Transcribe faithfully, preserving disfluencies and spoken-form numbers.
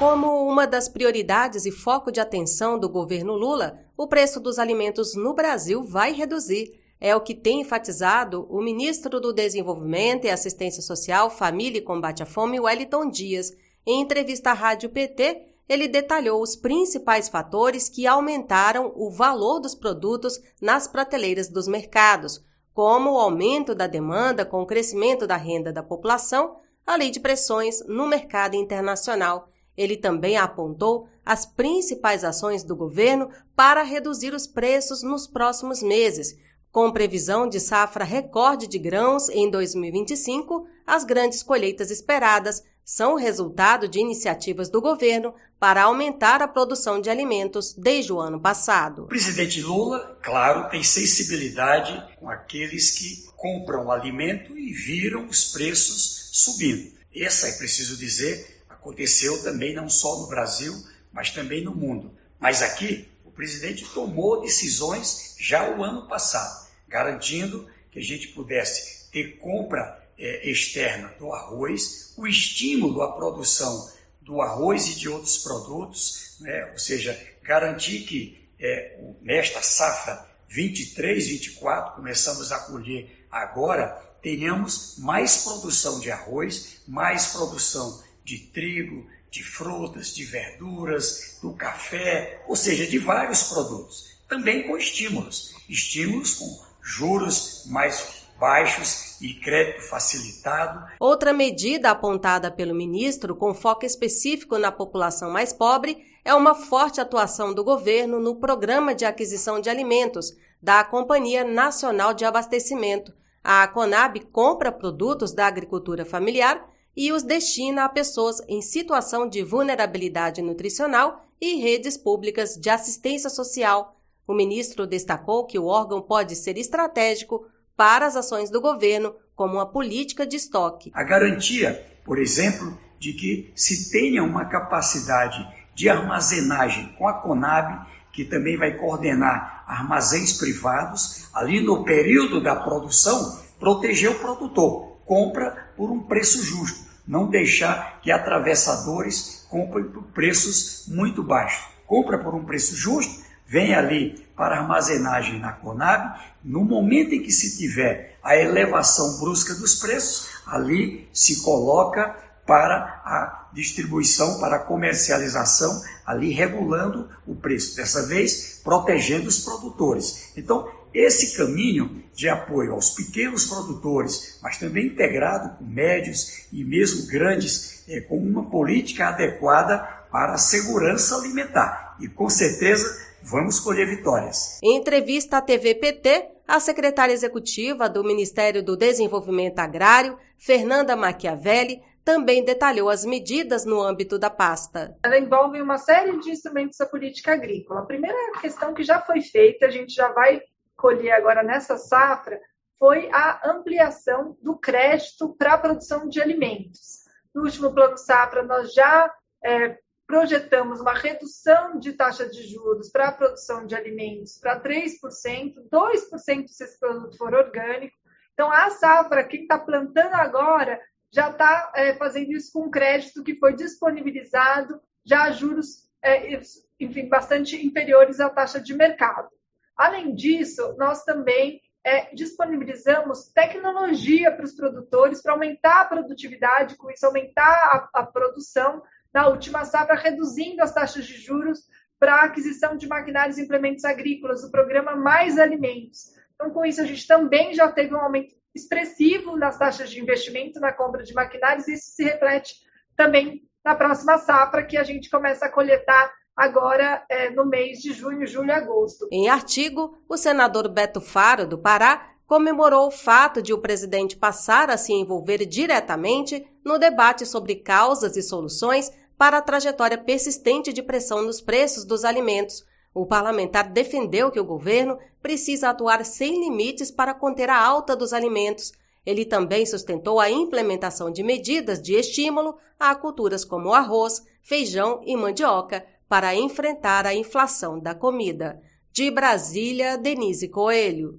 Como uma das prioridades e foco de atenção do governo Lula, o preço dos alimentos no Brasil vai reduzir. É o que tem enfatizado o ministro do Desenvolvimento e Assistência Social, Família e Combate à Fome, Wellington Dias. Em entrevista à Rádio P T, ele detalhou os principais fatores que aumentaram o valor dos produtos nas prateleiras dos mercados, como o aumento da demanda com o crescimento da renda da população, além de pressões no mercado internacional. Ele também apontou as principais ações do governo para reduzir os preços nos próximos meses. Com previsão de safra recorde de grãos em dois mil e vinte e cinco, as grandes colheitas esperadas são o resultado de iniciativas do governo para aumentar a produção de alimentos desde o ano passado. O presidente Lula, claro, tem sensibilidade com aqueles que compram alimento e viram os preços subindo. Essa, é preciso dizer, aconteceu também não só no Brasil, mas também no mundo. Mas aqui, o presidente tomou decisões já o ano passado, garantindo que a gente pudesse ter compra é, externa do arroz, o estímulo à produção do arroz e de outros produtos, né? Ou seja, garantir que é, nesta safra vinte e três, vinte e quatro, começamos a colher agora, tenhamos mais produção de arroz, mais produção de trigo, de frutas, de verduras, do café, ou seja, de vários produtos. Também com estímulos, estímulos com juros mais baixos e crédito facilitado. Outra medida apontada pelo ministro, com foco específico na população mais pobre, é uma forte atuação do governo no Programa de Aquisição de Alimentos da Companhia Nacional de Abastecimento. A CONAB compra produtos da agricultura familiar e os destina a pessoas em situação de vulnerabilidade nutricional e redes públicas de assistência social. O ministro destacou que o órgão pode ser estratégico para as ações do governo, como uma política de estoque. A garantia, por exemplo, de que se tenha uma capacidade de armazenagem com a CONAB, que também vai coordenar armazéns privados, ali no período da produção, proteger o produtor. Compra por um preço justo, não deixar que atravessadores comprem por preços muito baixos. Compra por um preço justo, vem ali para armazenagem na CONAB, no momento em que se tiver a elevação brusca dos preços, ali se coloca para a distribuição, para a comercialização, ali regulando o preço, dessa vez protegendo os produtores. Então, esse caminho de apoio aos pequenos produtores, mas também integrado com médios e mesmo grandes, é, com uma política adequada para a segurança alimentar. E, com certeza, vamos colher vitórias. Em entrevista à T V P T, a secretária executiva do Ministério do Desenvolvimento Agrário, Fernanda Machiavelli, também detalhou as medidas no âmbito da pasta. Ela envolve uma série de instrumentos da política agrícola. A primeira questão que já foi feita, a gente já vai colher agora nessa safra, foi a ampliação do crédito para a produção de alimentos. No último plano safra, nós já é, projetamos uma redução de taxa de juros para a produção de alimentos para três por cento, dois por cento se esse produto for orgânico. Então, a safra, quem está plantando agora, já está é, fazendo isso com crédito que foi disponibilizado, já a juros é, enfim, bastante inferiores à taxa de mercado. Além disso, nós também é, disponibilizamos tecnologia para os produtores para aumentar a produtividade, com isso aumentar a, a produção na última safra, reduzindo as taxas de juros para a aquisição de maquinários e implementos agrícolas, o programa Mais Alimentos. Então, com isso, a gente também já teve um aumento expressivo nas taxas de investimento na compra de maquinários, e isso se reflete também na próxima safra, que a gente começa a coletar agora é, no mês de junho, julho e agosto. Em artigo, o senador Beto Faro, do Pará, comemorou o fato de o presidente passar a se envolver diretamente no debate sobre causas e soluções para a trajetória persistente de pressão nos preços dos alimentos. O parlamentar defendeu que o governo precisa atuar sem limites para conter a alta dos alimentos. Ele também sustentou a implementação de medidas de estímulo a culturas como arroz, feijão e mandioca para enfrentar a inflação da comida. De Brasília, Denise Coelho.